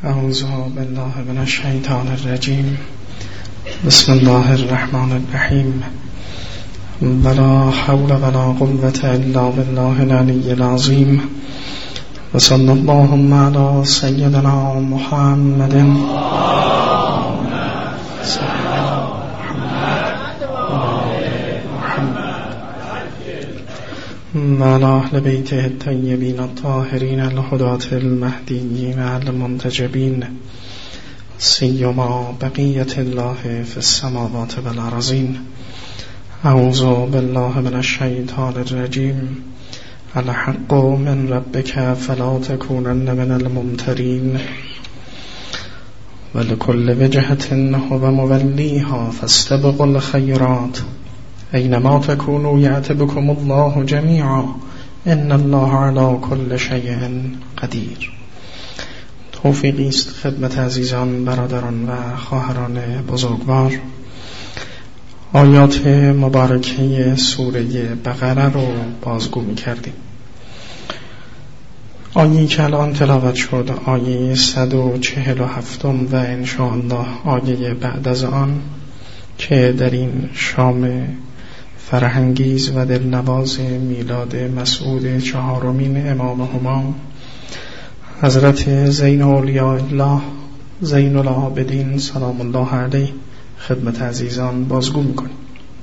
اعوذ بالله من الشیطان الرجیم. بسم الله الرحمن الرحیم. ولا حول ولا قوة الا بالله العلی العظیم. و صلی اللهم علی سیدنا محمد و علی اهل بیته الطیبین الطاهرین الهداة المهدیین المنتجبین، سیما بقیة الله فی السماوات والارضین. اعوذ بالله من الشیطان الرجیم. الحق من ربک فلا تکونن من الممترین، ولکل وجهة هو مولیها فاستبقوا الخیرات، اینما تکونوا یأت بکم الله جمیعا، ان الله علی کل شیء قدیر. توفیقی است خدمت عزیزان، برادران و خواهران بزرگوار. آیات مبارکه سوره بقره رو بازگو می کردیم. آیه‌ای که الان تلاوت شد آیه 147 و انشاءالله آیه بعد از آن که در این شام فرهنگیز و دلنواز میلاد مسعود چهارمین امامهما حضرت زین اولیاء الله زین العابدین سلام الله علیه خدمت عزیزان بازگو میکنیم.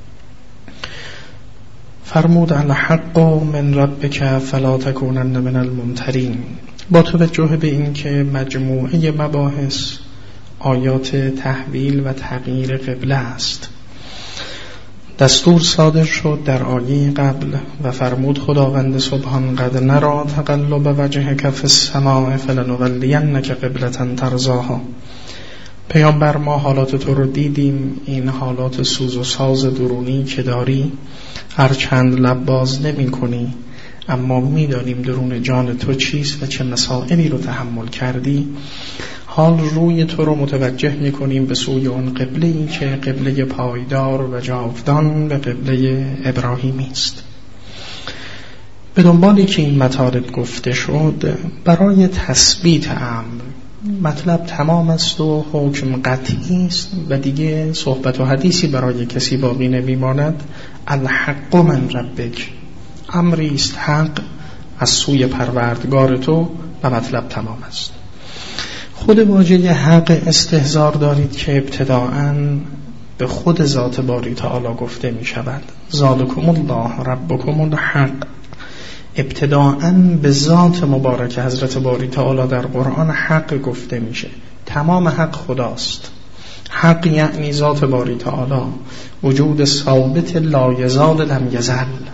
فرمود الحق من ربک فلا تکونن من الممترین. با توجه به این که مجموعه مباحث آیات تحویل و تغییر قبله است، دستور صادر شد در آیه قبل و فرمود خداوند سبحان قد نرى تقلب وجهک فی السماء فلنولینک قبلة ترضاها. پیامبر ما حالات تو رو دیدیم، این حالات سوز و ساز درونی که داری هرچند لب باز نمی کنی اما می دانیم درون جان تو چیست و چه مسائلی رو تحمل کردی. حال روی تو رو متوجه می کنیم به سوی اون قبله ای که قبله پایدار و جاودان به قبله ابراهیمی است. به دنبالی که این مطالب گفته شد برای تثبیت امر مطلب تمام است و حکم قطعی است و دیگه صحبت و حدیثی برای کسی باقی نمیماند. الحق من ربک، امری است حق از سوی پروردگار تو و مطلب تمام است. خود واژه حق استحضار دارید که ابتداءً به خود ذات باری تعالی گفته می شود. ذالکم الله ربکم الحق. ابتداءً به ذات مبارک حضرت باری تعالی در قرآن حق گفته میشه. تمام حق خداست. حق یعنی ذات باری تعالی، وجود ثابت لا یزال لم یزل.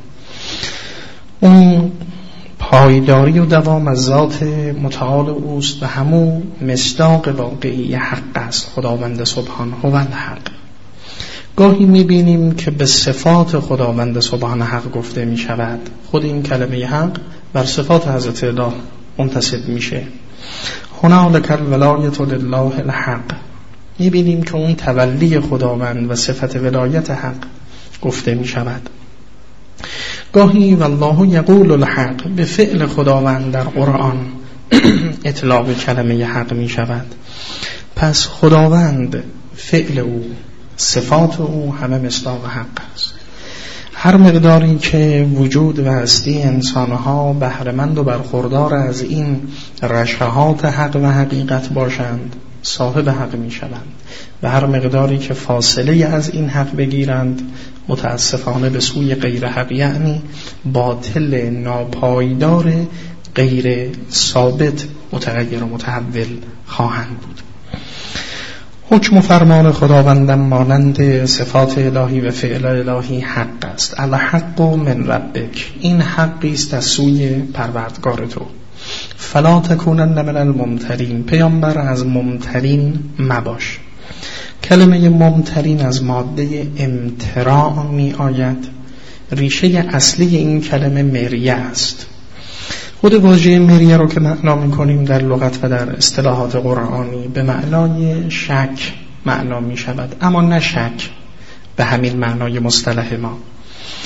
اون پایداری و دوام از ذات متعال اوست و همون مصداق واقعی حق است. خداوند سبحان هو الحق. گاهی میبینیم که به صفات خداوند سبحان حق گفته میشود. خود این کلمه حق بر صفات حضرت الله منتسب میشه. هنالک الولایت لله الحق. میبینیم که اون تولی خداوند و صفت ولایت حق گفته میشود. گاهی والله یقول الحق به فعل خداوند در قرآن اطلاق کلمه حق میشود. پس خداوند، فعل او، صفات او همه مصداق حق است. هر مقداری که وجود و هستی انسانها بهره‌مند و برخوردار از این رشحات حق و حقیقت باشند صاحب حق می شوند و هر مقداری که فاصله از این حق بگیرند متاسفانه به سوی غیر حق یعنی باطل ناپایدار غیر ثابت متغیر و متحول خواهند بود. حکم و فرمان خداوندم مانند صفات الهی و فعل الهی حق است. الحق من ربک، این حقی است از سوی پروردگار تو. فلا تکونن من الممترین، پیامبر از ممترین مباش. کلمه ممترین از ماده امتراع می آید. ریشه اصلی این کلمه مریه است. خود واژه مریه رو که معنا می کنیم در لغت و در اصطلاحات قرآنی به معنای شک معنا می شود، اما نه شک به همین معنای مصطلح ما.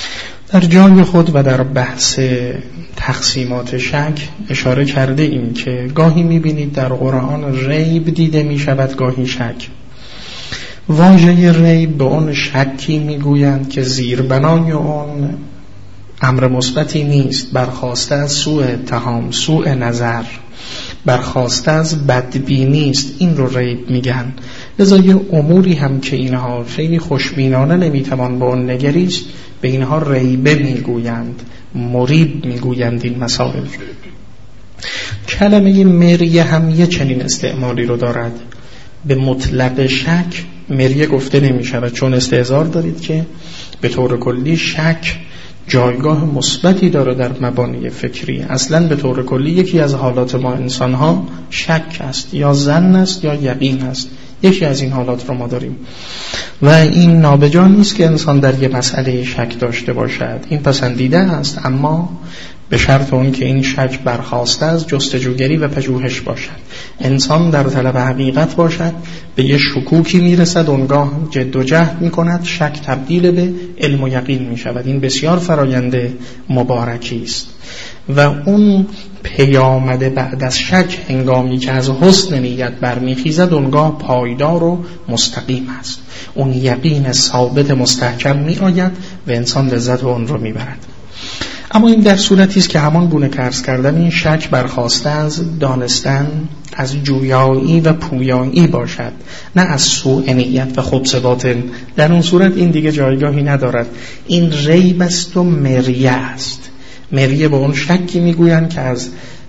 در جای خود و در بحث تقسیمات شک اشاره کرده ایم که گاهی می‌بینید در قرآن ریب دیده می‌شود، گاهی شک. واژه ریب به اون شکی می‌گویند که زیربنای اون امر مثبتی نیست، برخاسته از سوء اتهام، سوء نظر، برخاسته از بدبینی است. این رو ریب میگن. لذا یه اموری هم که اینها خیلی خوشبینانه نمیتوان به اون نگریست، به اینها ریبه میگویند، مریب میگویند این مسائل. کلمه مریه هم یه چنین استعمالی رو دارد. به مطلق شک مریه گفته نمیشود، چون استحضار دارید که به طور کلی شک جایگاه مثبتی داره در مبانی فکری. اصلا به طور کلی یکی از حالات ما انسان ها شک است، یا ظن است یا یقین است. یکی از این حالات رو ما داریم و این نابجا نیست که انسان در یه مسئله شک داشته باشد. این پسندیده است، اما به شرط اون که این شک برخاسته از جستجوگری و پژوهش باشد. انسان در طلب حقیقت باشد، به یه شکوکی میرسد، اونگاه جد و جهد میکند، شک تبدیل به علم و یقین میشود. این بسیار فرایند مبارکی است و اون پیامده بعد از شک هنگامی که از حسن نیت برمیخیزد، اونگاه پایدار و مستقیم است. اون یقین ثابت مستحکم می آید و انسان لذت اون رو میبرد. اما این در صورتی است که همان گونه که عرض کردم این شک برخاسته از دانستن، از جویایی و پویایی باشد، نه از سوء نیت و خبث باطن. در اون صورت این دیگه جایگاهی ندارد. این ریب است و مریه است. مریه به اون شکی میگویند که از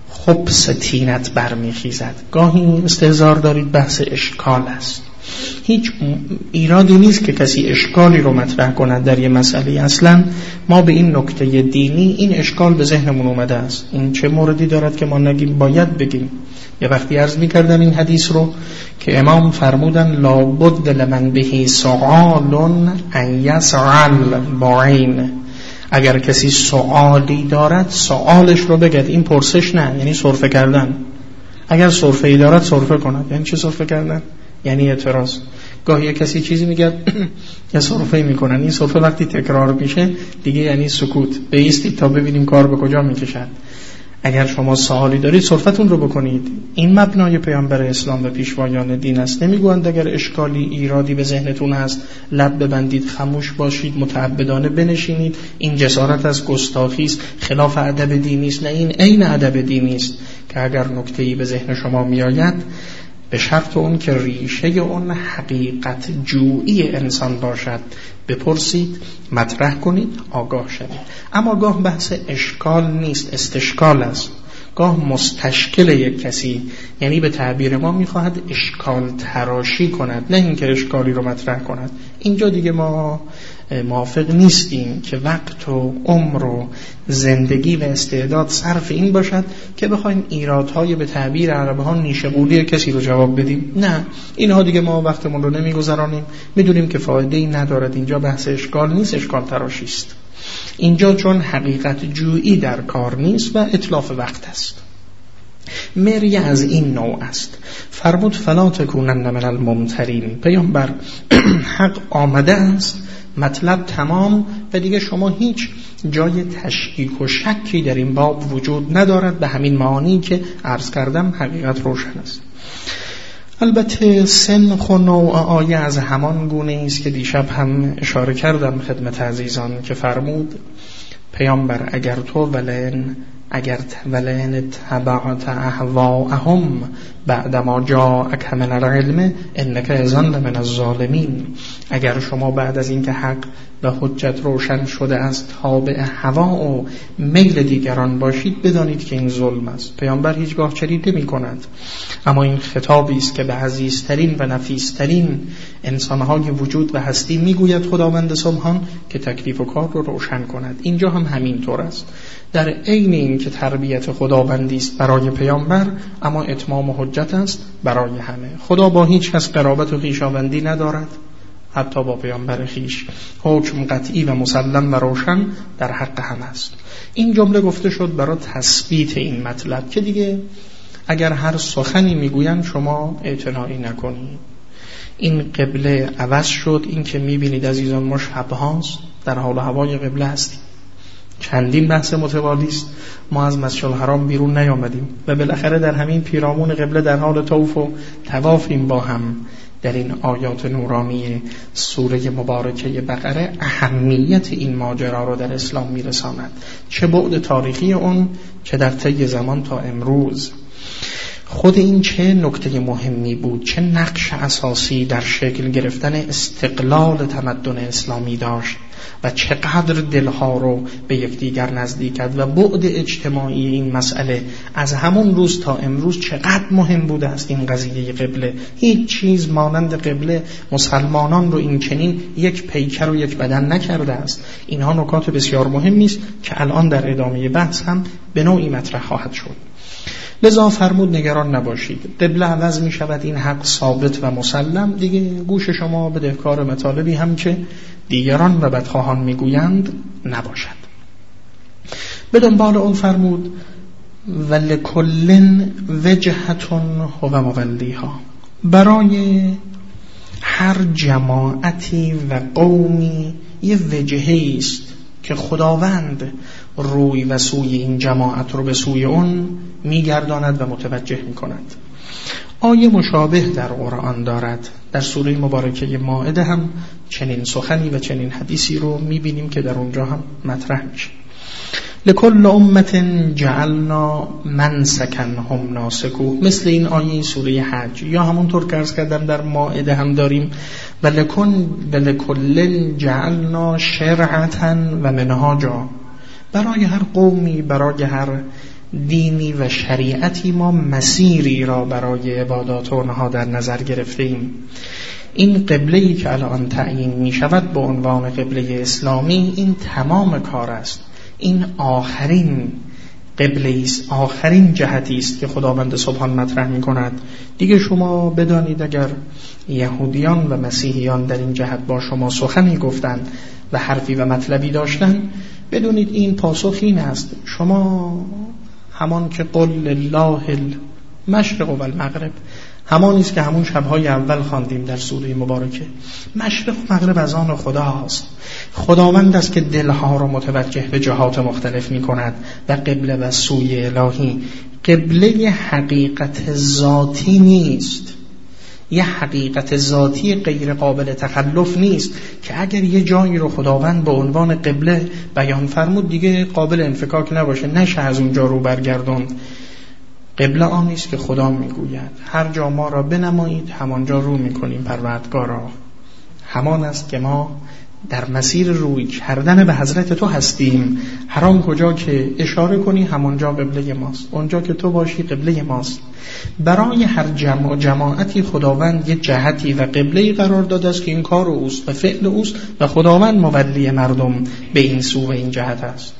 خبث طینت برمیخیزد. گاهی استحضار دارید بحث اشکال است. هیچ ایرادی نیست که کسی اشکالی رو مطرح کند در یه مسئله. اصلا ما به این نکته دینی این اشکال به ذهنمون اومده است. این چه موردی دارد که ما نگیم؟ باید بگیم. یه وقتی عرض می‌کردم این حدیث رو که امام فرمودن لابد لمن بهی سؤال ان یسأل بعین. اگر کسی سؤالی دارد سؤالش رو بگد. این پرسش نه، یعنی سرفه کردن. اگر سرفه‌ای دارد سرفه کند. یعنی چه سرفه کردن؟ یعنی اعتراض. گاهی کسی چیزی میگه یا سرفه میکنن. این سرفه وقتی تکرار میشه دیگه یعنی سکوت. بایستید تا ببینیم کار به کجا میکشد. اگر شما سوالی دارید سرفتون رو بکنید. این مبنای پیامبر اسلام و پیشوایان دین است. نمیگویند اگر اشکالی ایرادی به ذهنتون هست لب ببندید، خاموش باشید، متعبدانه بنشینید. این جسارت از گستاخی است، خلاف ادب دینی است. نه، این عین ادب دینی است که اگر نکته‌ای به ذهن شما میآید به شرط اون که ریشه اون حقیقت جویی انسان باشد بپرسید، مطرح کنید، آگاه شوید. اما گاه بحث اشکال نیست، استشکال است. گاه مستشکل یک کسی، یعنی به تعبیر ما میخواهد اشکال تراشی کند، نه اینکه اشکالی رو مطرح کند. اینجا دیگه ما موافق نیستیم که وقت و عمر و زندگی و استعداد صرف این باشد که بخوایم ایرادهای به تعبیر عرب‌ها نیشه قولی کسی رو جواب بدیم. نه، اینها دیگه ما وقتمون رو نمیگذرانیم. میدونیم که فایده‌ای ندارد. اینجا بحث اشکال نیست، اشکال تراشی است. اینجا چون حقیقت جویی در کار نیست و اتلاف وقت است. مریه از این نوع است. فرمود فلا تکونن من الممترین. پیامبر حق آمده است، مطلب تمام و دیگه شما هیچ جای تشکیک و شکی در این باب وجود ندارد. به همین معانی که عرض کردم حقیقت روشن است. البته سنخ و نوع آیه از همان گونه است که دیشب هم اشاره کردم خدمت عزیزان که فرمود پیامبر اگر تو ولئن اتبعت اهواءهم بعدما جاءک من العلم انک اذا لمن الظالمین. اگر شما بعد از اینکه حق و حجت روشن شده از تابع هوا و میل دیگران باشید بدانید که این ظلم است. پیامبر هیچگاه چنین نمی‌کند. اما این خطابی است که به عزیزترین و نفیسترین انسان‌های وجود و هستی میگوید خداوند سبحان که تکلیف و کار رو روشن کند. اینجا هم همین طور است. در عین این که تربیت خداوندی است برای پیامبر، اما اتمام حجت است برای همه. خدا با هیچ کس قرابت و خویشاوندی ندارد، حتی با پیامبر خویش. حکم قطعی و مسلم و روشن در حق همه است. این جمله گفته شد برای تثبیت این مطلب که دیگه اگر هر سخنی میگویند شما اعتنایی نکنید. این قبله عوض شد. این که میبینید عزیزان ما شب‌هاست در حال هوای قبله هستیم. چندین بحث متوالی است ما از مسجد الحرام بیرون نیامدیم و بالاخره در همین پیرامون قبله در حال طواف و طوافیم با هم در این آیات نورانی سوره مبارکه بقره اهمیت این ماجرا رو در اسلام میرساند، چه بعد تاریخی اون چه در طی زمان تا امروز. خود این چه نکته مهمی بود، چه نقش اساسی در شکل گرفتن استقلال تمدن اسلامی داشت و چقدر دلها رو به یکدیگر نزدیک کرد و بعد اجتماعی این مسئله از همون روز تا امروز چقدر مهم بوده است. این قضیه قبله، هیچ چیز مانند قبله مسلمانان رو این چنین یک پیکر و یک بدن نکرده است. اینها نکات بسیار مهمی است که الان در ادامه بحث هم به نوعی مطرح خواهد شد. لذا فرمود نگران نباشید، قبله عوض می شود، این حق ثابت و مسلم، دیگه گوش شما بدهکار مطالبی هم که دیگران و بدخواهان می گویند نباشد. به دنبال اون فرمود ولکل وجهتون هو مولیها، برای هر جماعتی و قومی یه وجهه است که خداوند روی و سوی این جماعت رو به سوی اون میگرداند و متوجه میکند. آیه مشابه در قرآن دارد، در سوره مبارکه مائده هم چنین سخنی و چنین حدیثی رو میبینیم که در اونجا هم مطرح میشه. لکل امت جعلنا منسکا هم ناسکوه، مثل این آیه سوره حج، یا همونطور که عرض کردم در مائده هم داریم ولکل جعلنا شرعتا و منهاجا، برای هر قومی، برای هر دینی و شریعتی ما مسیری را برای عبادات اونها در نظر گرفتیم. این قبله‌ای که الان تعیین می شود به عنوان قبله اسلامی، این تمام کار است، این آخرین قبله است، آخرین جهتی است که خداوند سبحان مطرح می کند. دیگه شما بدانید اگر یهودیان و مسیحیان در این جهت با شما سخنی گفتند و حرفی و مطلبی داشتند، بدونید این پاسخ این است، شما همان که قل لله المشرق و المغرب، همانی است که همون شبهای اول خواندیم در سوره مبارکه، مشرق و مغرب از آن خداست. خداوند است که دلها را متوجه به جهات مختلف می کند و قبله و سوی الهی. قبله حقیقت ذاتی نیست، یه حقیقت ذاتی غیر قابل تخلف نیست که اگر یه جایی رو خداوند به عنوان قبله بیان فرمود دیگه قابل انفکاک نباشه، نشه از اونجا رو برگردوند. قبله آن است که خدا میگوید هر جا ما را بنمایید همانجا رو میکنیم پروردگارا. همان است که ما در مسیر روی کردن به حضرت تو هستیم، هر آن کجا که اشاره کنی همانجا قبله ماست، اونجا که تو باشی قبله ماست. برای هر جماعتی خداوند یه جهتی و قبله‌ای قرار داده است که این کار اوست و فعل اوست و خداوند مولی مردم به این سو و این جهت است.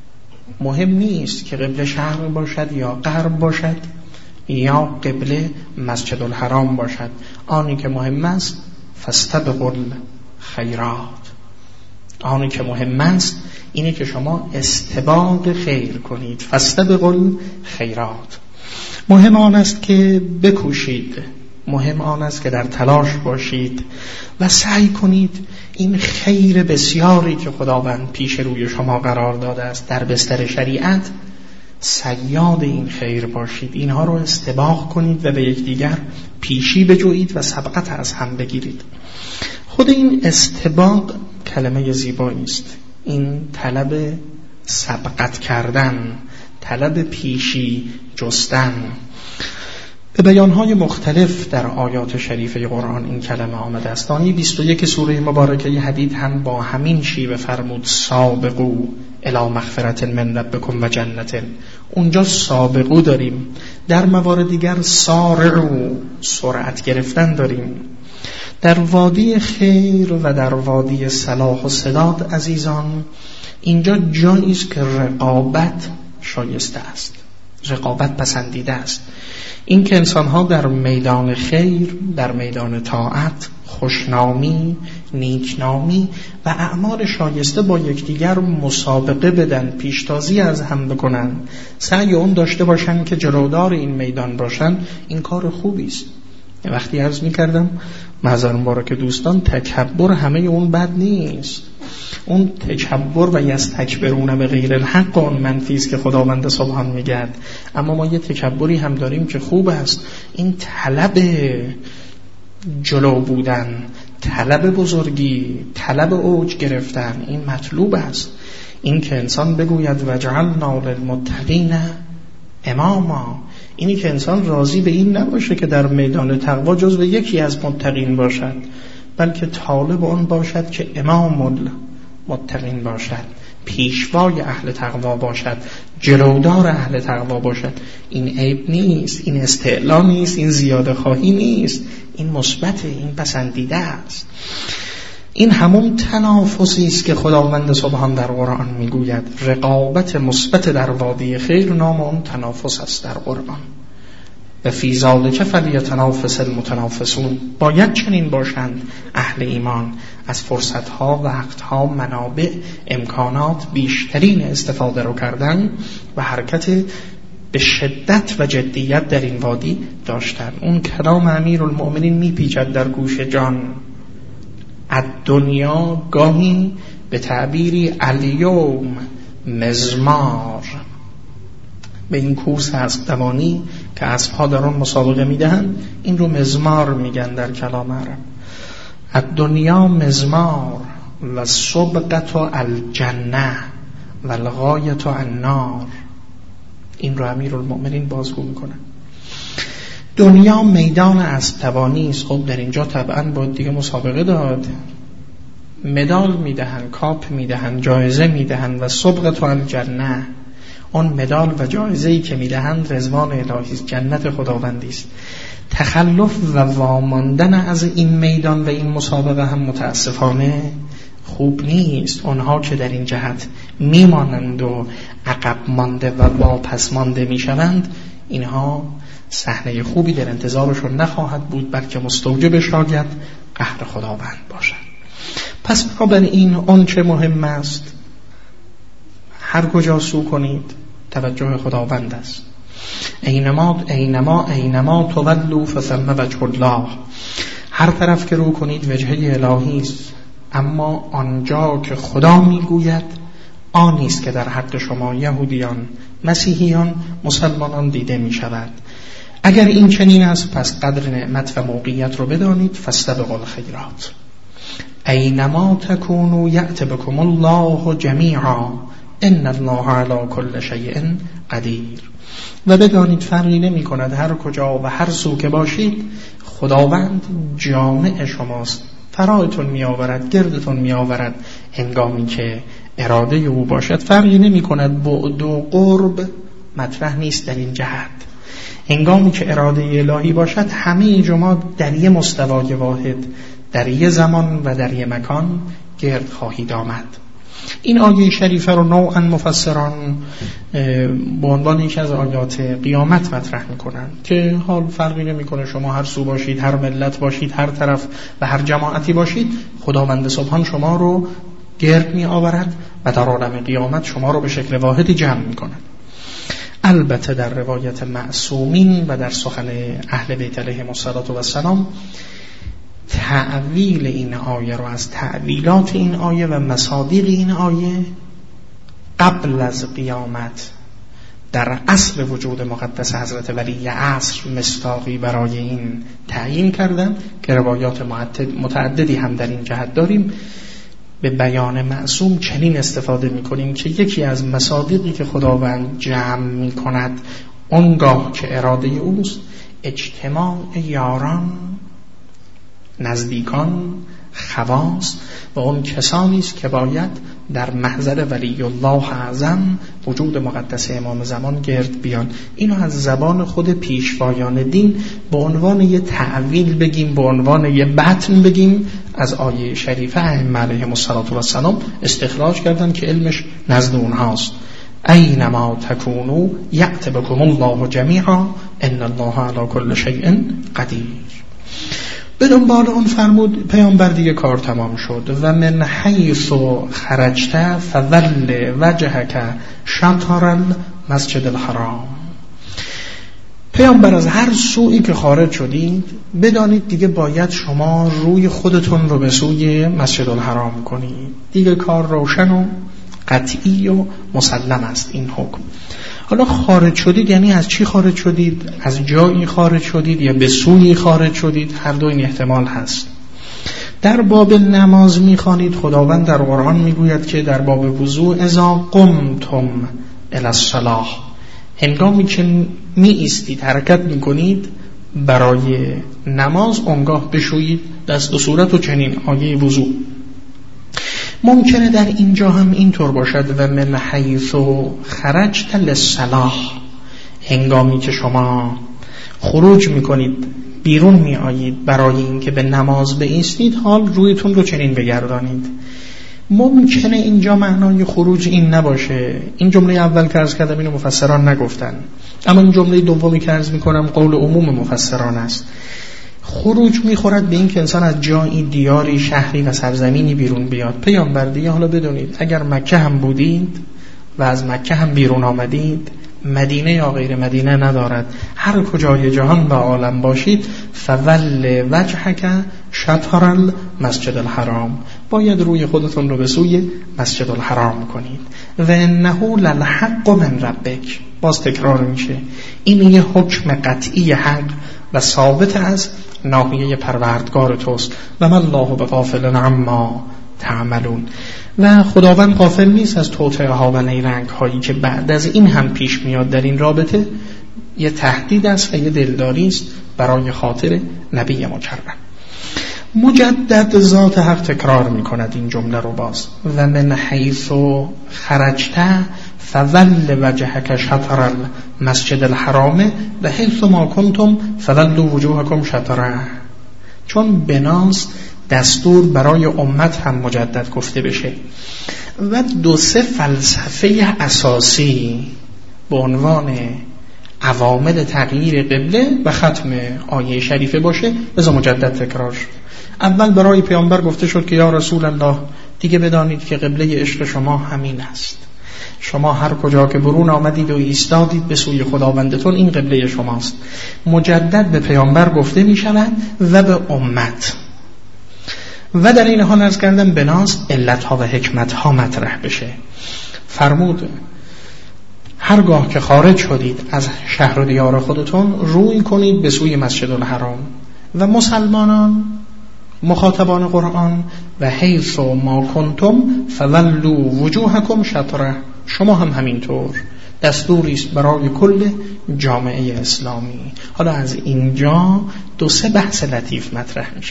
مهم نیست که قبله شرق باشد یا غرب باشد یا قبله مسجد الحرام باشد، آنی که مهم است فاستبقوا الخیرات، آنی که مهم است اینه که شما استباق خیر کنید. فاستبقوا الخیرات، مهم آن است که بکوشید، مهم آن است که در تلاش باشید و سعی کنید این خیر بسیاری که خداوند پیش روی شما قرار داده است در بستر شریعت، صیاد این خیر باشید، اینها رو استباق کنید و به یکدیگر پیشی بجویید و سبقت از هم بگیرید. خود این استباق کلمه زیبایی است، این طلب سبقت کردن، طلب پیشی جستن. به بیانهای مختلف در آیات شریفه قرآن این کلمه آمده است. آیه 21 سوره مبارکه حدید هم با همین شیوه فرمود سابقو الی مغفرة من ربکم و جنة، اونجا سابقو داریم، در موارد دیگر سارعو سرعت گرفتن داریم. در وادی خیر و در وادی صلاح و سداد عزیزان، اینجا جایی است که رقابت شایسته است، رقابت پسندیده است. این که انسان‌ها در میدان خیر، در میدان طاعت، خوشنامی، نیکنامی و اعمال شایسته با یکدیگر مسابقه بدن، پیشتازی از هم بکنن، سعی اون داشته باشن که جلودار این میدان باشن، این کار خوبی است. وقتی عرض می‌کردم معذر مبارک دوستان، تکبر همه اون بد نیست، اون تکبر و یستکبرون به غیر الحق اون منفی است که خداوند سبحان میگه. اما ما یه تکبری هم داریم که خوب است، این طلب جلو بودن، طلب بزرگی، طلب اوج گرفتن، این مطلوب است. این که انسان بگوید وجعلنا للمتقین اماما، اینی که انسان راضی به این نباشه که در میدان تقوا جزو یکی از متقین باشد، بلکه طالب آن باشد که امام المتقین باشد، پیشوای اهل تقوا باشد، جلودار اهل تقوا باشد. این عیب نیست، این استعلا نیست، این زیاده خواهی نیست، این مثبت، این پسندیده است. این همون تنافسی است که خداوند سبحان در قرآن میگوید. رقابت مثبت در وادی خیر نام اون تنافس است در قرآن. و فی ذلک فلیتنافس المتنافسون، باید چنین باشند اهل ایمان، از فرصتها، وقتها، منابع، امکانات بیشترین استفاده رو کردن و حرکت به شدت و جدیت در این وادی داشتن. اون کلام امیرالمؤمنین میپیچد در گوش جان. الدنیا گاهی به تعبیری الیوم مزمار، به این کورس اسب دوانی که اسب‌ها در آن مسابقه میدهند این رو مزمار میگن در کلام عرب. الدنیا مزمار و سبقت الجنه و الغایت النار، این رو امیرالمؤمنین بازگو میکنن. دنیا میدان اسب دوانی است. خب در اینجا طبعا باید دیگه مسابقه داد، مدال میدهن، کاپ میدهن، جایزه میدهن. و سبقت الجنه، اون مدال و جایزه‌ای که میدهند رضوان الهی است، جنت خداوندی است. تخلف و واماندن از این میدان و این مسابقه هم متاسفانه خوب نیست. اونها که در این جهت میمانند و عقب مانده و واپس مانده میشوند، اینها صحنه خوبی در انتظارشون نخواهد بود، بلکه مستوجب شاید قهر خداوند باشد. پس بنابراین اون چه مهم است، هر کجا سو کنید توجه خداوند است. اینما تولوا فثم وجه الله، هر طرف که رو کنید وجهه الهی است. اما آنجا که خدا میگوید آنی است که در حق شما یهودیان، مسیحیان، مسلمانان دیده می شود. اگر این چنین است پس قدر نعمت و موقعیت رو بدانید. فاستبقوا الخیرات اینما تکونوا یأت بکم الله جمیعا ان الله علی کل شیء قدیر. و بدانید فرقی نمی کند هر کجا و هر سو که باشید، خداوند جامع شماست، فرایتون می آورد، گردتون می آورد هنگامی که اراده او باشد. فرقی نمی کند، بعد و قرب مطرح نیست در این جهت. هنگامی که اراده الهی باشد همه شما در یه مستوای واحد، در یه زمان و در یه مکان گرد خواهید آمد. این آیه شریفه رو نوعا مفسران به عنوان یکی از آیات قیامت مطرح میکنن که حال فرقی نمیکنه شما هر سو باشید، هر ملت باشید، هر طرف و هر جماعتی باشید، خداوند سبحان شما رو گرد می آورد و در عالم قیامت شما رو به شکل واحدی جمع میکنن. البته در روایت معصومین و در سخن اهل بیت علیهم السلام تعویل این آیه رو از تعویلات این آیه و مصادیق این آیه قبل از قیامت در اصل وجود مقدس حضرت ولی عصر مصداقی برای این تعیین کردن که روایات متعددی هم در این جهت داریم. به بیان معصوم چنین استفاده می‌کنیم که یکی از مصادیقی که خداوند جمع می‌کند اونگاه که اراده اوست، اجتماع یاران، نزدیکان، خواص و اون کسانی است که باید در محضر ولی الله اعظم وجود مقدس امام زمان گرد بیان. اینو از زبان خود پیشوایان دین به عنوان یه تعویل بگیم، به عنوان یه متن بگیم، از آیه شریفه ائمه علیهم السلام استخراج کردن که علمش نزد اونهاست. اینما تکونوا یأت بکم الله جمیعا ان الله علی کل شیء قدیر. به دنبال اون فرمود پیامبر دیگه کار تمام شد و من حیث خرجت فول وجهک شطر المسجد الحرام. پیامبر از هر سویی که خارج شدید بدانید دیگه باید شما روی خودتون رو به سوی مسجد الحرام کنید. دیگه کار روشن و قطعی و مسلم است این حکم. حالا خارج شدید یعنی از چی خارج شدید؟ از جایی خارج شدید یا به سوی خارج شدید؟ هر دو این احتمال هست. در باب نماز میخوانید خداوند در قرآن میگوید که در باب وضوء اذا قمتم الی الصلاة، هنگامی که می ایستید حرکت میکنید برای نماز اونگاه بشویید دست و صورت و چنین آیه وضوء. ممکنه در اینجا هم اینطور باشد و من حیث خرجت للصلاة، هنگامی که شما خروج میکنید بیرون می آیید برای اینکه به نماز بایستید حال رویتون رو چنین بگردانید. ممکنه اینجا معنای خروج این نباشه. این جمله اول که عرض کردم اینو مفسران نگفتن، اما این جمله دومی که عرض میکنم قول عموم مفسران است. خروج میخورد به این که انسان از جایی، دیاری، شهری و سرزمینی بیرون بیاد. پیامبر دیگه حالا بدونید اگر مکه هم بودید و از مکه هم بیرون آمدید، مدینه یا غیر مدینه ندارد، هر کجای جهان و عالم باشید، فول وجهک شطر المسجد الحرام، باید روی خودتون رو به سوی مسجد الحرام کنید. و انه للحق من ربک، باز تکرار میشه، این یه حکم قطعی حق و ثابت از ناحیه پروردگار توست. و من الله بغافل عما تعملون، و خداوند غافل نیست از توطئه ها و نیرنگ هایی که بعد از این هم پیش میاد در این رابطه. یه تهدید است و یه دلداری است برای خاطر نبی مکرم. مجدد ذات حق تکرار میکند این جمله رو باز، و من حیث خرجت فول وجهک شطر المسجد الحرام و حیث ما کنتم فولوا وجوهکم شطره، چون بناس دستور برای امت هم مجدد گفته بشه. و دو سه فلسفه اساسی به عنوان عوامل تغییر قبله و ختم آیه شریفه باشه بذار مجدد تکرار شد. اول برای پیامبر گفته شد که یا رسول الله دیگه بدانید که قبله عشق شما همین است، شما هر کجا که برون آمدید و ایستادید به سوی خداوندتون این قبله شماست. مجدد به پیامبر گفته می شود و به امت. و در این حال عرض کردم بناس علتها و حکمتها مطرح بشه. فرمود هرگاه که خارج شدید از شهر و دیار خودتون روی کنید به سوی مسجد الحرام. و مسلمانان مخاطبان قرآن و حیث ما کنتم فولوا وجوهکم شطره، شما هم همینطور، دستوری است برای کل جامعه اسلامی. حالا از اینجا دو سه بحث لطیف مطرح میشه.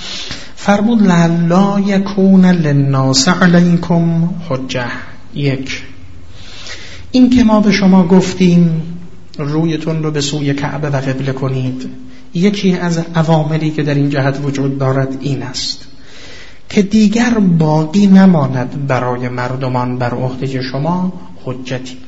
فرمود لعلی یکون للناس علیکم حجه. یک، این که ما به شما گفتیم رویتون رو به سوی کعبه و قبله کنید، یکی از عواملی که در این جهت وجود دارد این است که دیگر باقی نماند برای مردمان بر عهده شما حجتی.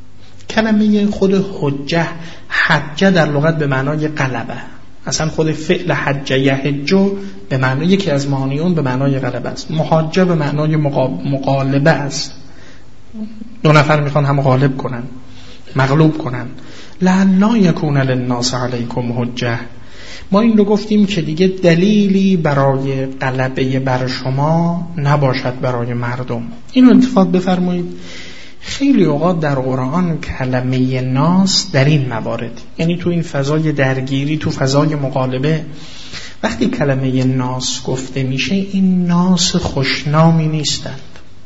کلمه خود حجه، حجه در لغت به معنای غلبه، اصلا خود فعل حجه یحجو به معنای یکی از معانیون به معنای غلبه است. محاجه به معنای مغالبه است، دو نفر میخوان هم غالب کنن، مغلوب کنن. لعلی یکون للناس علیکم حجه، ما این رو گفتیم که دیگه دلیلی برای غلبه بر شما نباشد برای مردم. اینو التفات بفرمایید. خیلی اوقات در قرآن کلمه ناس در این موارد، یعنی تو این فضای درگیری، تو فضای مغالبه، وقتی کلمه ناس گفته میشه این ناس خوشنامی نیستند.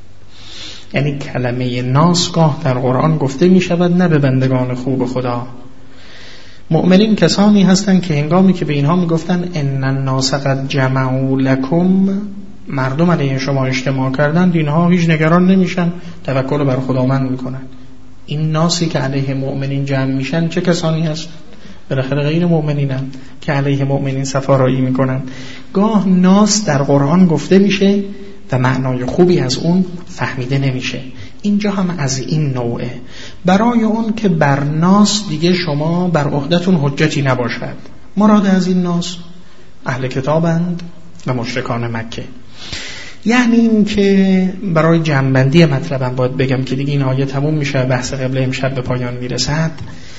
یعنی کلمه ناس گاه در قرآن گفته میشود نه به بندگان خوب خدا. مؤمنین کسانی هستند که هنگامی که به اینها میگفتن ان الناس قد جمعوا لکم، مردم علیه شما اجتماع کردن، اینها هیچ نگران نمیشن، توکل بر خداوند میکنن. این ناسی که علیه مؤمنین جمع میشن چه کسانی هست؟ بالاخره غیر مؤمنینن که علیه مؤمنین سفارایی میکنن. گاه ناس در قرآن گفته میشه و معنای خوبی از اون فهمیده نمیشه. اینجا هم از این نوعه، برای اون که بر ناس دیگه شما بر عهدتون حجتی نباشد. مراد از این ناس اهل کتابند و مشرکان مکه. یعنی این که برای جمع‌بندی مطلبم باید بگم که دیگه این آیه تموم میشه، بحث قبله امشب به پایان میرسد.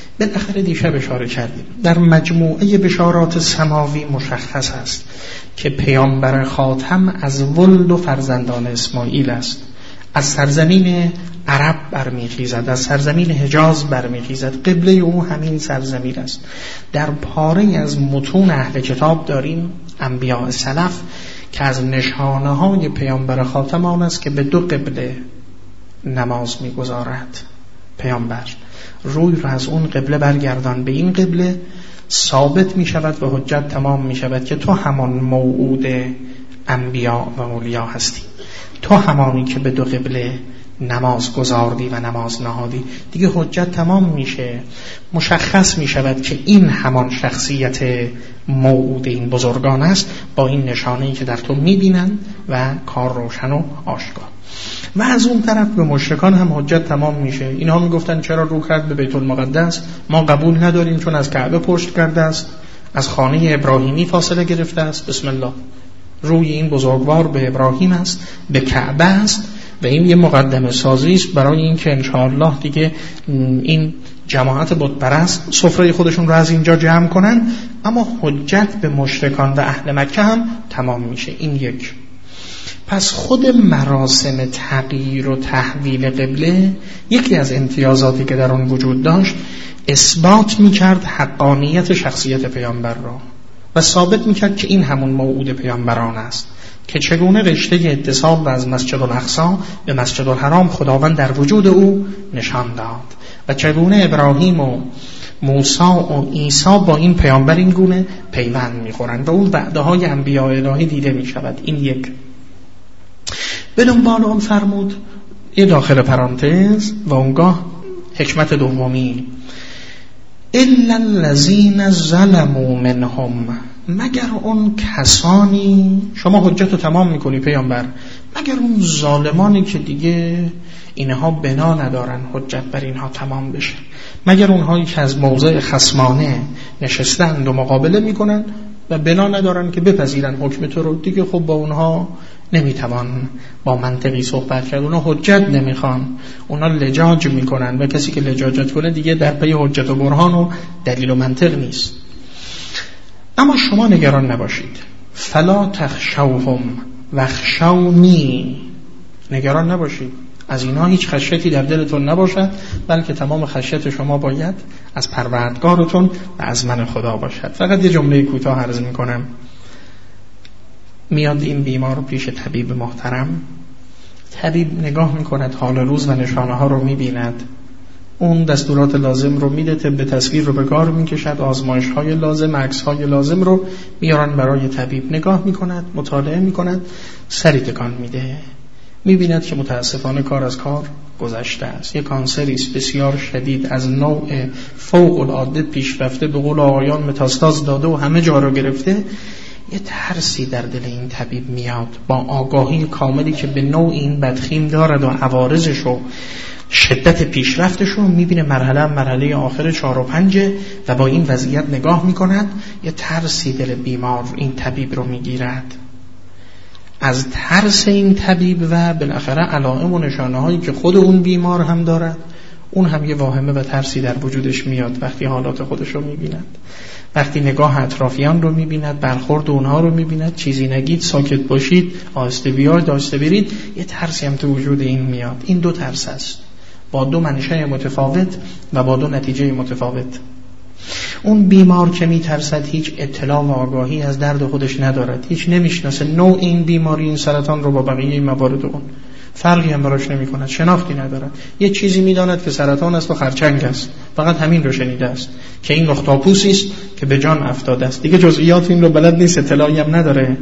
بالاخره دیشب اشاره کردیم در مجموعه بشارات سماوی مشخص است که پیامبر خاتم از ولد و فرزندان اسماعیل است، از سرزمین عرب برمیخیزد، از سرزمین حجاز برمیخیزد، قبله او همین سرزمین است. در پاره از متون اهل کتاب داریم انبیاء سلف که از نشانه های پیامبر خاتم آن است که به دو قبله نماز میگذارد. پیامبر روی را از اون قبله برگردان به این قبله، ثابت می شود و حجت تمام می شود که تو همان موعود انبیاء و اولیا هستی، تو همانی که به دو قبله نماز گذاردی و نماز نهادی. دیگه حجت تمام میشه، مشخص می شود که این همان شخصیت موعود این بزرگان است با این نشانه‌ای که در تو می بینند و کار روشن و آشکار. و از اون طرف به مشرکان هم حجت تمام میشه. اینها میگفتن چرا رو کرد به بیت المقدس؟ ما قبول نداریم چون از کعبه پشت کرده است، از خانه ابراهیمی فاصله گرفته است. بسم الله، روی این بزرگوار به ابراهیم است، به کعبه است و این یه مقدمه سازی است برای اینکه انشاءالله دیگه این جماعت بت پرست سفره خودشون رو از اینجا جمع کنن. اما حجت به مشرکان و اهل مکه هم تمام میشه. این یک. پس خود مراسم تغییر و تحویل قبله یکی از امتیازاتی که در آن وجود داشت اثبات میکرد حقانیت شخصیت پیامبر را و ثابت میکرد که این همون موعود پیامبران است که چگونه رشته اتصال از مسجد الاقصی به مسجد الحرام خداوند در وجود او نشان داد و چگونه ابراهیم و موسی و عیسی با این پیامبر این گونه پیوند میخورند و اون وعده های انبیاء الهی دیده میشود. این یک. به دنبال اون فرمود یه داخل پرانتز و اونگاه حکمت دومی، الا الذین ظلموا منهم، مگر اون کسانی، شما حجت رو تمام میکنی پیامبر، مگر اون ظالمانی که دیگه اینها بنا ندارن حجت بر اینها تمام بشه، مگر اونهایی که از موضع خصمانه نشستند و مقابله میکنن و بنا ندارن که بپذیرن حکم تو رو، دیگه خب با اونها نمیتوان با منطقی صحبت کرد، اونا حجت نمیخوان، اونا لجاج میکنن و کسی که لجاجت کنه دیگه در پی حجت و برهان و دلیل و منطق نیست. اما شما نگران نباشید، فلا تخشوهم واخشونی، نگران نباشید، از اینها هیچ خشیتی در دلتون نباشد، بلکه تمام خشیت شما باید از پروردگارتون و از من خدا باشد. فقط یه جمله کوتاه عرض میکنم. میاد این بیمار پیش طبیب محترم، طبیب نگاه میکند، حال روز و نشانه ها رو میبیند، اون دستورات لازم رو میده، طب تصویر رو به کار میکشد، آزمایش های لازم، عکس های لازم رو میارن برای طبیب، نگاه میکند، مطالعه میکند، سری تکان میده، میبیند که متاسفانه کار از کار گذشته است، یک کانسری است بسیار شدید از نوع فوق العاده پیشرفته، به قول آقایان متاستاز داده و همه جا رو گرفته. یه ترسی در دل این طبیب میاد با آگاهی کاملی که به نوع این بدخیم دارد و عوارضش و شدت پیشرفتش رو میبینه، مرحله آخر 4 و 5 و با این وضعیت نگاه میکند، یه ترسی دل بیمار این طبیب رو میگیرد. از ترس این طبیب و بالاخره علائم و نشانه هایی که خود اون بیمار هم دارد، اون هم یه واهمه و ترسی در وجودش میاد وقتی حالات خودش رو میبیند، وقتی نگاه اطرافیان رو میبیند، برخورد اونها رو میبیند، چیزی نگید، ساکت باشید، آهسته بیاید، آهسته برید، یه ترسی هم تو وجود این میاد. این دو ترس است با دو منشأ متفاوت و با دو نتیجه متفاوت. اون بیمار که میترسد هیچ اطلاع و آگاهی از درد خودش ندارد، هیچ نمیشناسه نوع این بیماری، این سرطان رو با بقیه موارد اون فرقی هم براش نمی کند، شناختی ندارد، یه چیزی میداند که سرطان است و خرچنگ است، فقط همین رو شنیده است که این اختاپوسی است که به جان افتاده است، دیگه جزئیات این رو بلد نیست، اطلاعی هم نداره.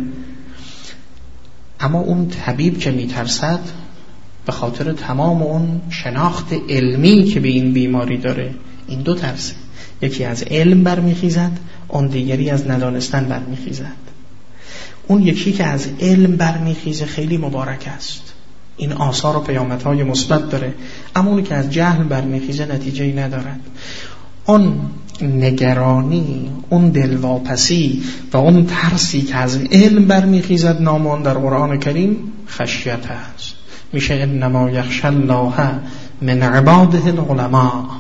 اما اون طبیب که میترسد به خاطر تمام اون شناخت علمی که به این بیماری داره، این دو ترسه، یکی از علم برمیخیزد، اون دیگری از ندانستن برمیخیزد. اون یکی که از علم برمیخیزه خیلی مبارک است، این آثار و پیامدهای مثبت داره، اما اون که از جهل برمیخیزه نتیجه‌ای ندارد. اون نگرانی، اون دلواپسی و اون ترسی که از علم برمیخیزد، نام در قرآن کریم خشیت است. میشه انما یخشی الله من عباده العلماء،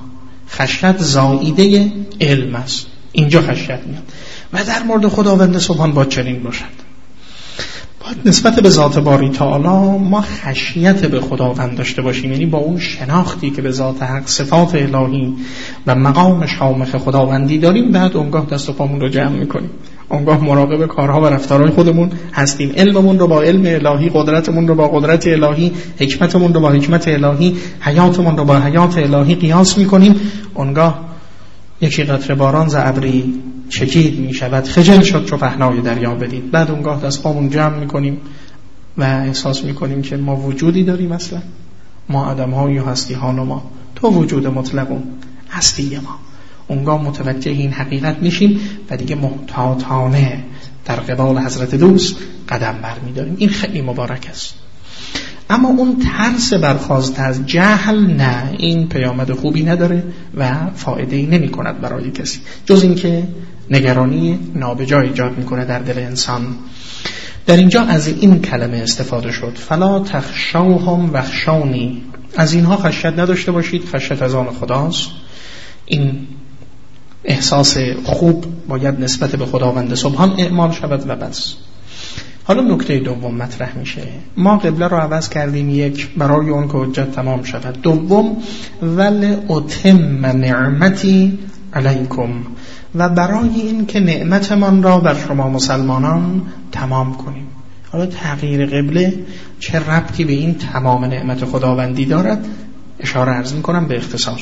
خشیت زائیده علم است. اینجا خشیت میاد. و در مورد خداوند سبحان با چنین باشد. باید نسبت به ذات باری تعالی ما خشیت به خداوند داشته باشیم، یعنی با اون شناختی که به ذات حق، صفات الهی و مقام شامخ خداوندی داریم، بعد اونگاه دست و پامون رو جمع میکنیم، اونگاه مراقب کارها و رفتارهای خودمون هستیم، علممون رو با علم الهی، قدرتمون رو با قدرت الهی، حکمتمون رو با حکمت الهی، حیاتمون رو با حیات الهی قیاس میکنیم. اونگاه یکی قطره باران ز ابری چکید می شود، خجل شد چو پهنای دریا بدید. بعد اونگاه دست پامون جمع میکنیم و احساس میکنیم که ما وجودی داریم، اصلا ما آدم های و هستی ها، ما تو وجود مطلقون هستی ما. اونگاه متوجه این حقیقت میشیم و دیگه محتاطانه در قبال حضرت دوست قدم برمیداریم. این خیلی مبارک است. اما اون ترس برخاست از جهل نه، این پیامد خوبی نداره و فایده‌ای نمی کند برای کسی، جز این که نگرانی نابجا ایجاد میکنه در دل انسان. در اینجا از این کلمه استفاده شد، فلا تخشوهم واخشونی، از اینها خشیت نداشته باشید، خشیت از آن خداست. این احساس خوب باید نسبت به خداوند سبحان اعمال شود و بس. حالا نکته دوم مطرح میشه. ما قبله رو عوض کردیم، یک برای اون که حجت تمام شود، دوم ول اتم نعمتی علیکم، و برای این که نعمتمان را بر شما مسلمانان تمام کنیم. حالا تغییر قبله چه ربطی به این تمام نعمت خداوندی دارد؟ اشاره عرض میکنم به اختصار.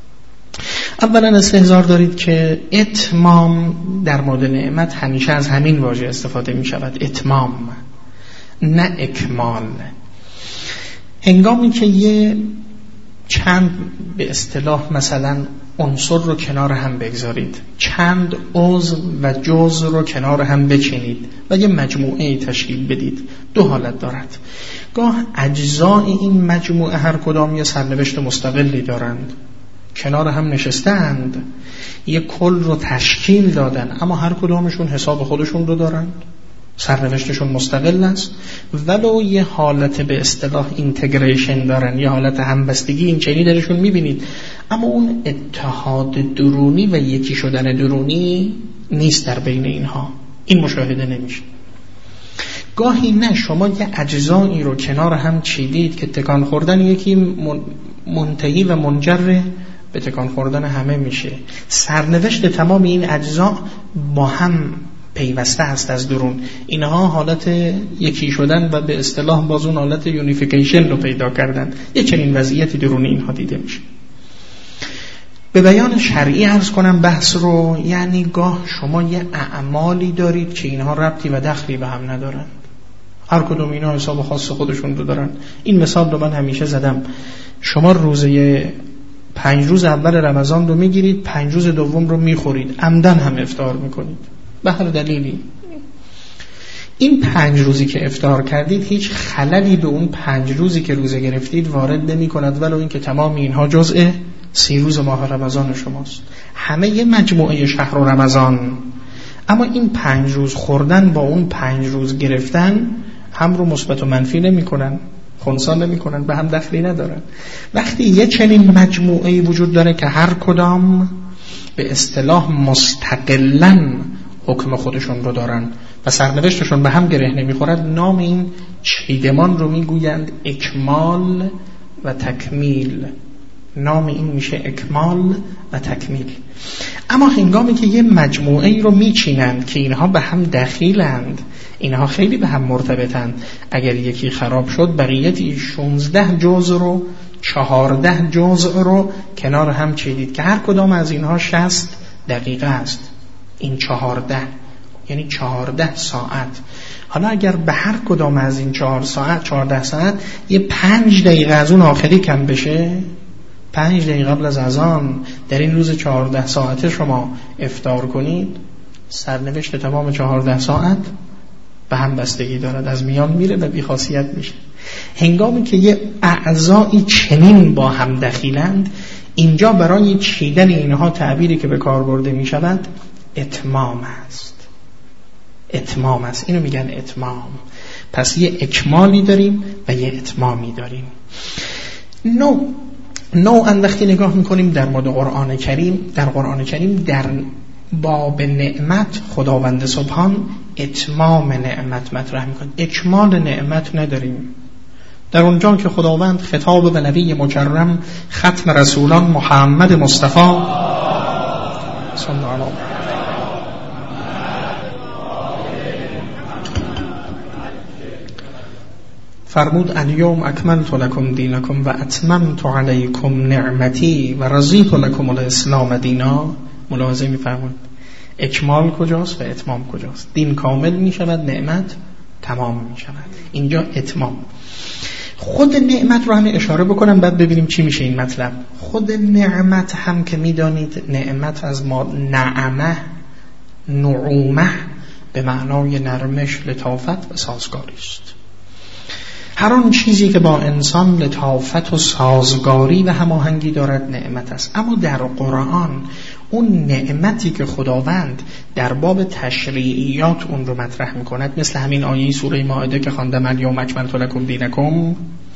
اولا استحضار دارید که اتمام در مورد نعمت همیشه از همین واژه استفاده می شود، اتمام نه اکمال. هنگامی که یه چند به اصطلاح مثلا عنصر رو کنار هم بگذارید، چند عضو و جزء رو کنار هم بچینید و یه مجموعه تشکیل بدید، دو حالت دارد. گاه اجزای این مجموعه هر کدام یه سرنوشت مستقلی دارند، کنار هم نشستند، یک کل رو تشکیل دادن، اما هر کدامشون حساب خودشون رو دارند، سرنوشتشون مستقل است، ولو یه حالت به اصطلاح اینتگریشن دارن، یه حالت همبستگی این چنین درشون میبینید، اما اون اتحاد درونی و یکی شدن درونی نیست در بین اینها، این مشاهده نمیشه. گاهی نه، شما یه اجزایی رو کنار هم چیدید که تکان خوردن یکی منتهی و منجر به تکان خوردن همه میشه. سرنوشت تمام این اجزا با هم پیوسته است از درون. اینها حالت یکی شدن و به اصطلاح باز اون حالت یونیفیکیشن رو پیدا کردن. یه چنین وضعیتی درون اینها دیده میشه. به بیان شرعی عرض کنم بحث رو، یعنی گاه شما یه اعمالی دارید که اینها ربطی و دخلی به هم ندارن، هر کدوم اینا حساب خاص خودشون رو دارن. این مثال رو من همیشه زدم. شما روزه 5 روز اول رمضان رو میگیرید، 5 روز دوم رو میخورید، عمدن هم افطار میکنید به هر دلیلی. این 5 روزی که افطار کردید هیچ خللی به اون 5 روزی که روزه گرفتید وارد نمی کند، ولو این که تمام اینها جزء 30 روز ماه رمضان شماست، همه یه مجموعه شهر و رمضان. اما این 5 روز خوردن با اون 5 روز گرفتن هم رو مثبت و منفی نمی کنن، خنثی نمی کنن، به هم دخلی ندارن. وقتی یه چنین مجموعه‌ای وجود داره که هر کدام به اصطلاح مستقلاً حکم خودشون رو دارن و سرنوشتشون به هم گره نمیخورد، نام این چیدمان رو میگویند اکمال و تکمیل. نام این میشه اکمال و تکمیل. اما هنگامی که یه مجموعه ای رو میچینند که اینها به هم دخیلند، اینها خیلی به هم مرتبطند، اگر یکی خراب شد بقیه 16 جزء رو 14 جزء رو کنار هم چیدید که هر کدام از اینها 60 دقیقه است. این 14 یعنی 14 ساعت. حالا اگر به هر کدام از این 14 ساعت یه 5 دقیقه از اون آخری کم بشه، 5 دقیقه قبل از اذان در این روز 14 ساعته شما افطار کنید، سرنوشت تمام 14 ساعت به هم بستگی دارد، از میان میره و بی‌خاصیت میشه. هنگامی که یه اعضایی چنین با هم دخیلند، اینجا برای چیدن اینها تعبیری که به کار برده می شود اتمام است. اتمام است، اینو میگن اتمام. پس یه اکمالی داریم و یه اتمامی داریم. نوعا وقتی نگاه میکنیم در مورد قرآن کریم، در باب نعمت خداوند سبحان اتمام نعمت مطرح میکنه، اکمال نعمت نداریم. در اونجا که خداوند خطاب به نبی مکرم ختم رسولان محمد مصطفی صلی الله علیه فرمود الیوم اکملت لکم دینکم و اتممت علیکم نعمتی و رضیت لکم الاسلام دینا. ملاحظه می‌فرمود اکمال کجاست و اتمام کجاست. دین کامل می‌شود، نعمت تمام می‌شود. اینجا اتمام. خود نعمت رو همه اشاره بکنم بعد ببینیم چی میشه این مطلب. خود نعمت هم که میدانید نعمت از ما نعمه، نعومه به معنای نرمش، لطافت و سازگاری است. هر آن چیزی که با انسان لطافت و سازگاری و هماهنگی دارد نعمت است. اما در قرآن اون نعمتی که خداوند در باب تشریعیات اون رو مطرح میکند، مثل همین آیه سوره مائده که خواندم الیوم اکملت لکم دینکم،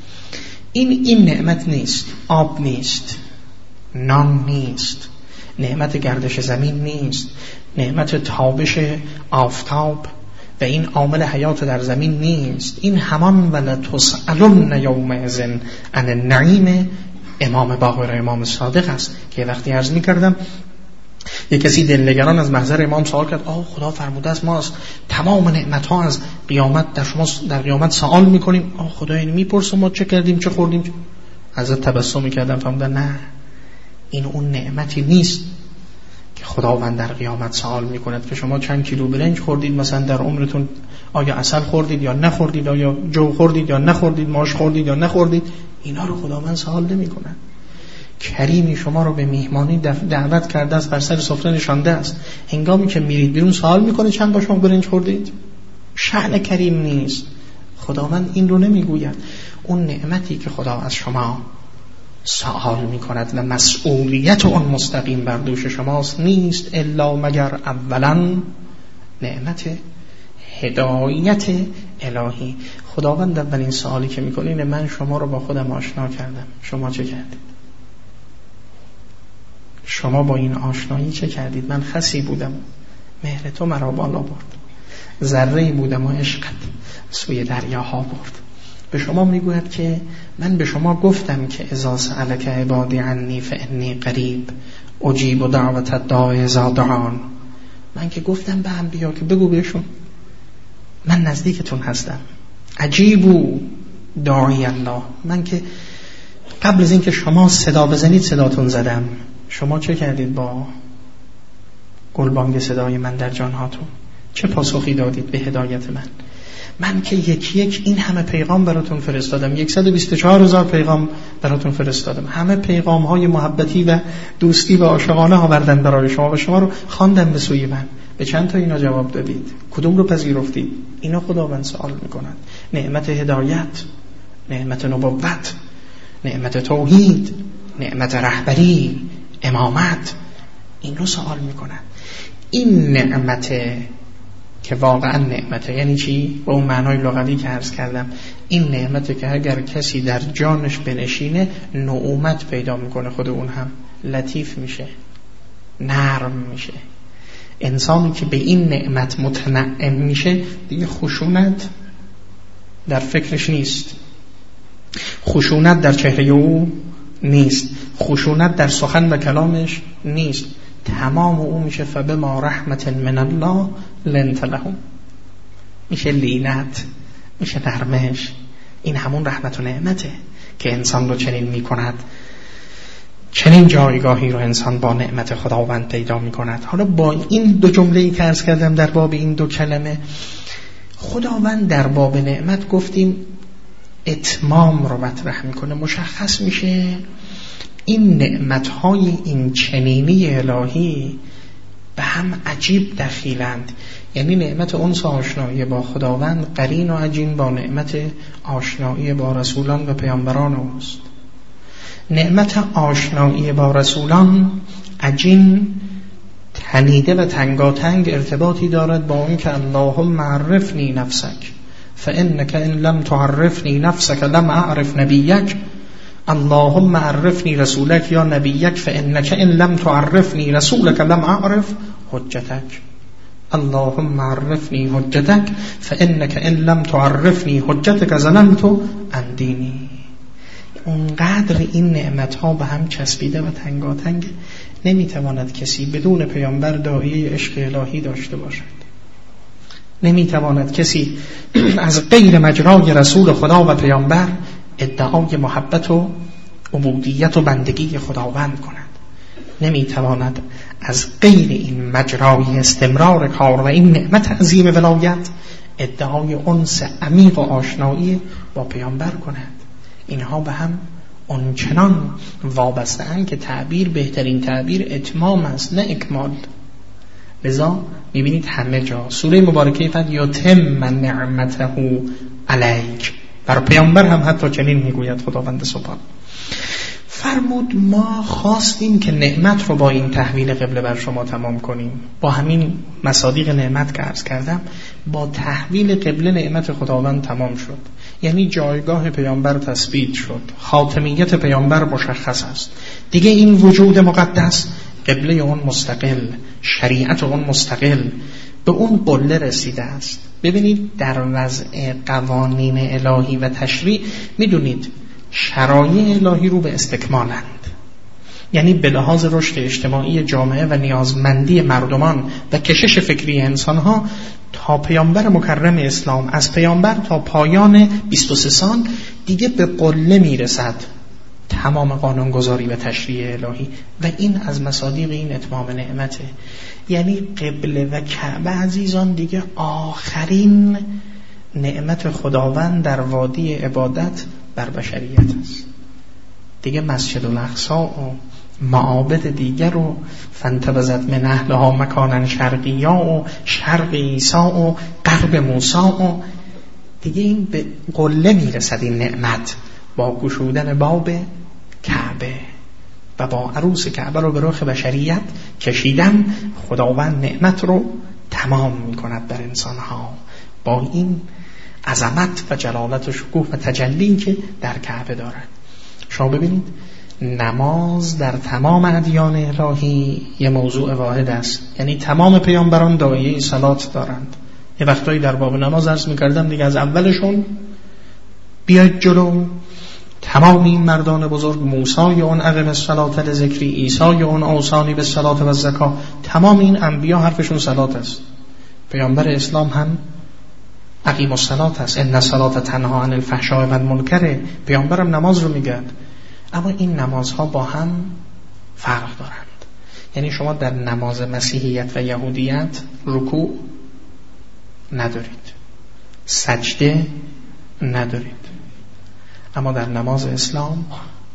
این نعمت نیست. آب نیست، نان نیست، نعمت گردش زمین نیست، نعمت تابش آفتاب و این عامل حیات در زمین نیست. این همان ولتسألن یومئذ عن النعیم امام باقر، امام صادق است که وقتی عرض می‌کردم یک کسی دلنگران از محضر امام سوال کرد خدا فرموده است ما از تمام نعمت‌ها از قیامت در شما در قیامت سوال می‌کنیم، خدا این می‌پرسه ما چه کردیم چه خوردیم. حضرت تبسم می‌کردن فرمودن نه، این اون نعمتی نیست که خداوند در قیامت سوال می‌کند که شما چند کیلو برنج خوردید مثلا در عمرتون، آیا عسل خوردید یا نخوردید، آیا جو خوردید یا نخوردید، ماش خوردید یا نخوردید. اینا رو خداوند سوال نمی‌کند. کریمی شما رو به میهمانی دعوت کرده است، بر سر سفره نشانده است، هنگامی که میرید بیرون سوال میکنه چند با شما برنج خوردید. شأن کریم نیست. خداوند این رو نمیگوید. اون نعمتی که خدا از شما سوال میکند و مسئولیت اون مستقیم بر دوش شماست نیست الا مگر اولا نعمت هدایت الهی. خداوند اولین سوالی که میکنه اینه من شما رو با خودم آشنا کردم، شما چه کردید؟ شما با این آشنایی چه کردید؟ من خسی بودم، مهر تو مرا بالا برد، ذره‌ای بودم و عشقت سوی دریاها برد. به شما میگوید که من به شما گفتم که اذا سألک عبادی عنی فانی قریب اجیب دعوت الداع اذا دعان. من که گفتم به انبیا که بگو بهشون من نزدیکتون هستم، اجیبوا داعی الله. من که قبل از اینکه شما صدا بزنید صداتون زدم. شما چه کردید با گلبانگ صدای من در جانهاتون؟ چه پاسخی دادید به هدایت من؟ من که یک این همه پیغام براتون فرستادم، 124,000 پیغام براتون فرستادم، همه پیغام های محبتی و دوستی و عاشقانه آوردن برای شما و شما رو خواندم به سوی من. به چند تا اینا جواب دادید؟ کدوم رو پذیرفتید؟ اینا خداوند سوال میکنند. نعمت هدایت، نعمت نبوت، نعمت توحید، نعمت رهبری، امامت، این رو سوال میکنن. این نعمت که واقعا نعمته یعنی چی؟ با اون معنای لغوی که عرض کردم، این نعمته که اگر کسی در جانش بنشینه نعومت پیدا میکنه، خود اون هم لطیف میشه، نرم میشه. انسانی که به این نعمت متنعم میشه دیگه خشونت در فکرش نیست، خشونت در چهره او نیست، خشونت در سخن و کلامش نیست. تمام او میشه فبما رحمت من الله لنت لهم، میشه لینت، میشه نرمش. این همون رحمت و نعمته که انسان رو چنین میکند، چنین جایگاهی رو انسان با نعمت خداوند پیدا میکند. حالا با این دو جمله‌ای که عرض کردم در باب این دو کلمه، خداوند در باب نعمت گفتیم اتمام رو مطرح میکنه. مشخص میشه این نعمتهای این چنینی الهی به هم عجیب دخیلند. یعنی نعمت انس آشنایی با خداوند قرین و عجین با نعمت آشنایی با رسولان و پیامبران اوست. نعمت آشنایی با رسولان عجین، تنیده و تنگاتنگ ارتباطی دارد با اون که اللهم عرفنی نفسک فانک ان لم تعرفنی نفسک لم اعرف نبیک. اللهم عرفنی رسولک یا نبیک فانک ان لم تعرفنی رسولک لم اعرف حجتک. اللهم عرفنی حجتک فانک ان لم تعرفنی حجتک ظلمت عن دینی. اونقدر این نعمت‌ها به هم چسبیده و تنگاتنگ، نمیتواند کسی بدون پیامبر داعیه عشق الهی داشته باشد. نمیتواند کسی از غیر مجرای رسول خدا و پیامبر ادعای محبت و عبودیت و بندگی خداوند کند. نمیتواند از غیر این مجرای استمرار کار و این نعمت عظیم ولایت ادعای انس عمیق و آشنایی با پیامبر کند. اینها به هم اونچنان وابسته اند که تعبیر، بهترین تعبیر اتمام است نه اکمال. لذا میبینید همه جا سوره مبارکه فرد یتم نعمته علیک، بر پیامبر هم حتی چنین میگوید خداوند سبحان. فرمود ما خواستیم که نعمت رو با این تحویل قبله بر شما تمام کنیم. با همین مصادیق نعمت که عرض کردم، با تحویل قبله نعمت خداوند تمام شد. یعنی جایگاه پیامبر تثبیت شد، خاتمیت پیامبر مشخص است. دیگه این وجود مقدس، قبله اون مستقل، شریعت اون مستقل، به اون قله رسیده است. ببینید در وضع قوانین الهی و تشریع میدونید شرایع الهی رو به استکمالند. یعنی به لحاظ رشد اجتماعی جامعه و نیازمندی مردمان و کشش فکری انسانها، تا پیامبر مکرم اسلام، از پیامبر تا پایان 23 سال دیگه به قله میرسد تمام قانونگذاری و تشریع الهی، و این از مصادیق این اتمام نعمته. یعنی قبله و کعبه عزیزان دیگه آخرین نعمت خداوند در وادی عبادت بر بشریت است. دیگه مسجد الاقصی و معابد دیگر و فانتبذت من اهلها مکانا شرقیا و شرق عیسی و غرب موسی و دیگه این به قله میرسد این نعمت با گشودن باب کعبه و با عروس کعبه رو به رخ بشریت کشیدن. خداوند نعمت رو تمام میکند بر انسانها با این عظمت و جلالت و شکوه و تجلی که در کعبه دارد. شما ببینید نماز در تمام ادیان الهی یه موضوع واحد است. یعنی تمام پیامبران داعیه صلات دارند. یه وقتایی در باب نماز عرض می‌کردم دیگه از اولشون بیاید جلو، تمام این مردان بزرگ، موسی اون اقم الصلاة لذکری، عیسی اون اوصانی بالصلاة و الزکات، تمام این انبیا حرفشون صلات است. پیامبر اسلام هم اقیم الصلاة است، ان الصلاة تنها عن الفحشاء و المنکر. پیامبرم نماز رو میگه. اما این نمازها با هم فرق دارند. یعنی شما در نماز مسیحیت و یهودیت رکوع ندارید، سجده ندارید، اما در نماز اسلام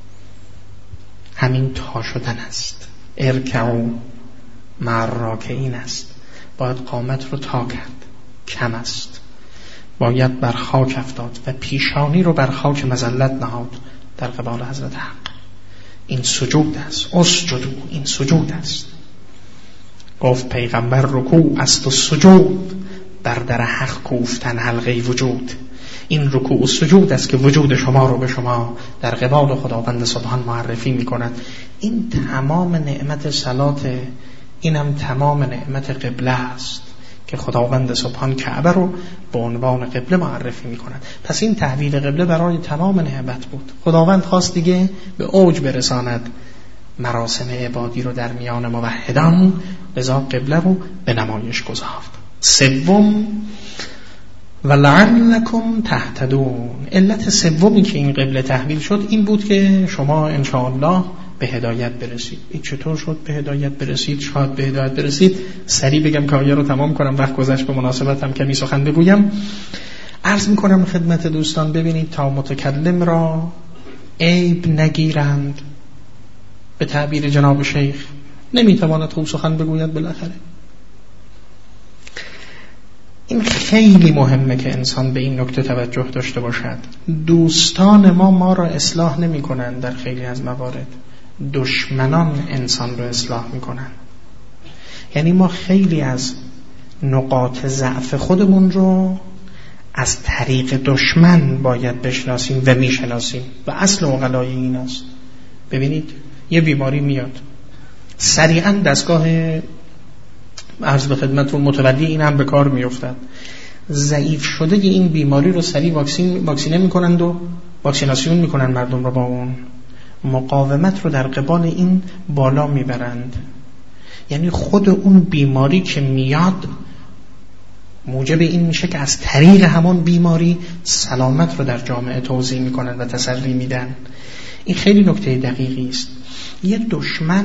همین تا شدن است. ارکعوا مع الراکعین است. باید قامت رو تا کرد، کم است. باید بر خاک افتاد و پیشانی رو بر خاک مذلت نهاد در قبال حضرت حق. این سجود است. اسجدوا، این سجود است. گفت پیغمبر رکوع است و سجود، بر در حق کوفتن حلقه وجود. این رکوع و سجود است که وجود شما رو به شما در قبال خداوند سبحان معرفی می کند. این تمام نعمت صلات، اینم تمام نعمت قبله است که خداوند سبحان کعبه رو به عنوان قبله معرفی می کند. پس این تحویل قبله برای تمام نعمت بود. خداوند خواست دیگه به اوج برساند مراسم عبادی رو در میان موحدان، لذا قبله رو به نمایش گذاشت. سوم ولعلکم تهتدون. علت سومی که این قبله تحویل شد این بود که شما انشاءالله به هدایت برسید. این چطور شد به هدایت برسید؟ شاید به هدایت برسید سریع بگم که آیه رو تمام کنم، وقت گذشت، به مناسبت هم کمی سخن بگویم. عرض میکنم خدمت دوستان ببینید تا متکلم را عیب نگیرند، به تعبیر جناب شیخ نمیتواند خوب سخن بگوید بالاخره. این خیلی مهمه که انسان به این نکته توجه داشته باشد. دوستان ما را اصلاح نمی کنند در خیلی از موارد، دشمنان انسان را اصلاح می کنند. یعنی ما خیلی از نقاط ضعف خودمون رو از طریق دشمن باید بشناسیم و میشناسیم و اصل عقلای این است. ببینید یه بیماری میاد، سریعا دستگاه عرض به خدمتتون متولی این هم به کار میافتد. ضعیف شده این بیماری رو سریع واکسینه میکنند و واکسیناسیون میکنن مردم رو، با اون مقاومت رو در قبال این بالا میبرند. یعنی خود اون بیماری که میاد موجب این میشه که از طریق همون بیماری سلامت رو در جامعه توزیع میکنن و تسری میدن. این خیلی نکته دقیقی است. یه دشمن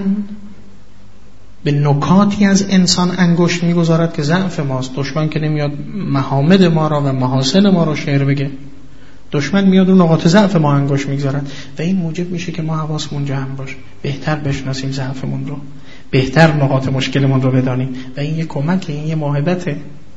به نکاتی از انسان انگشت میگذارد که ضعف ماست. دشمن که نمیاد محامد ما را و محاسن ما را شعر بگه، دشمن میاد اون نقاط ضعف ما انگشت میگذارد و این موجب میشه که ما حواسمون جمع باشه، بهتر بشناسیم ضعفمون رو، بهتر نقاط مشکلمون رو بدانیم و این یه کمکه، این یه موهبته.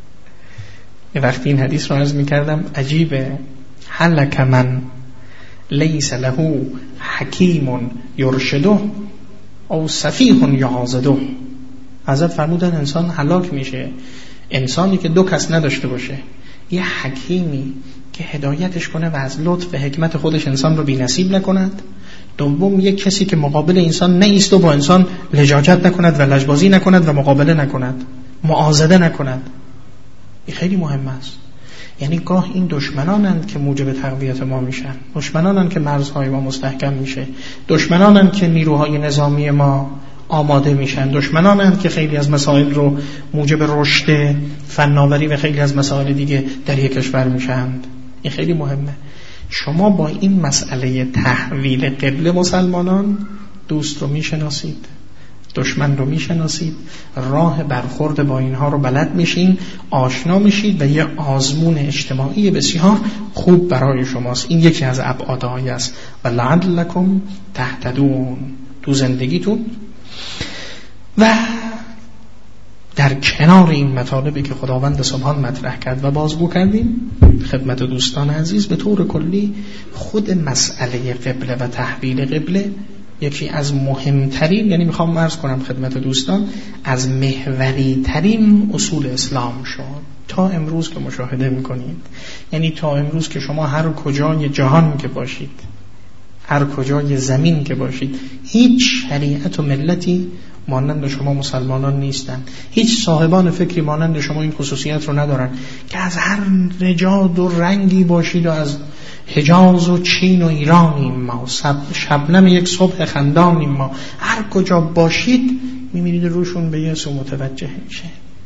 یه وقتی این حدیث رو عرض میکردم عجیبه، هلک من لیس له حکیم یرشده او سفیه یعاضده. حضرت فرمودن انسان هلاک میشه، انسانی که دو کس نداشته باشه، یه حکیمی که هدایتش کنه و از لطف و حکمت خودش انسان رو بی‌نصیب نکند، دوم یک کسی که مقابل انسان نیست و با انسان لجاجت نکند و لجبازی نکند و مقابله نکند، معاضده نکند. این خیلی مهم است. یعنی گاه این دشمنانند که موجب تقویت ما میشن، دشمنانند که مرزهای ما مستحکم میشه، دشمنانند که نیروهای نظامی ما آماده میشن، دشمنانند که خیلی از مسائل رو موجب رشد فناوری و خیلی از مسائل دیگه در یک کشور میشند. این خیلی مهمه. شما با این مسئله تحویل قبله مسلمانان دوست رو میشناسید، دشمن رو میشناسید، راه برخورد با اینها رو بلد میشین، آشنا میشید و یه آزمون اجتماعی بسیار خوب برای شماست. این یکی از ابعادهای است. و لعلکم تهتدون، تو زندگیتون. و در کنار این مطالبی که خداوند سبحان مطرح کرد و بازگو کردیم خدمت دوستان عزیز، به طور کلی خود مسئله قبله و تحویل قبله یکی از مهمترین، یعنی میخوام عرض کنم خدمت دوستان، از محوری ترین اصول اسلام شد تا امروز که مشاهده میکنید. یعنی تا امروز که شما هر کجای جهان که باشید، هر کجای زمین که باشید، هیچ شریعت و ملتی مانند شما مسلمانان نیستن، هیچ صاحبان فکری مانند شما این خصوصیت رو ندارن که از هر نژاد و رنگی باشید و از حجاز و چین و ایرانیم ما، شبنم یک صبح خندانیم ما، هر کجا باشید می‌بینید روشون به یه سو متوجه میشه.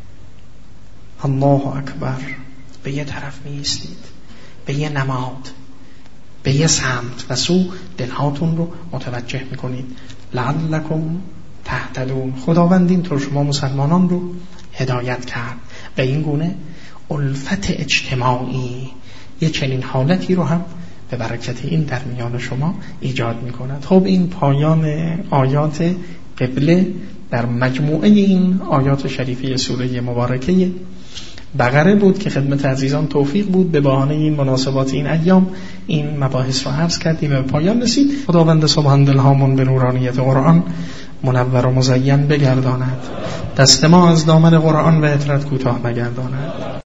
الله اکبر، به یه طرف می‌ایستید، به یه نماد، به یه سمت و سو دلهاتون رو متوجه میکنید. لعلکم تهتدون. خداوند اینطور شما مسلمانان رو هدایت کرد و این گونه الفت اجتماعی، یه چنین حالتی رو هم به برکت این در میان شما ایجاد میکند. خب این پایان آیات قبله در مجموعه این آیات شریفه سوره مبارکه بقره بود که خدمت عزیزان توفیق بود به بهانه این مناسبات این ایام این مباحث رو عرض کردیم و به پایان رسید. خداوند سبحان دلهامون به نورانیت قرآن منور و مزین بگرداند، دست ما از دامن قرآن و اطرت کوتاه نگرداند.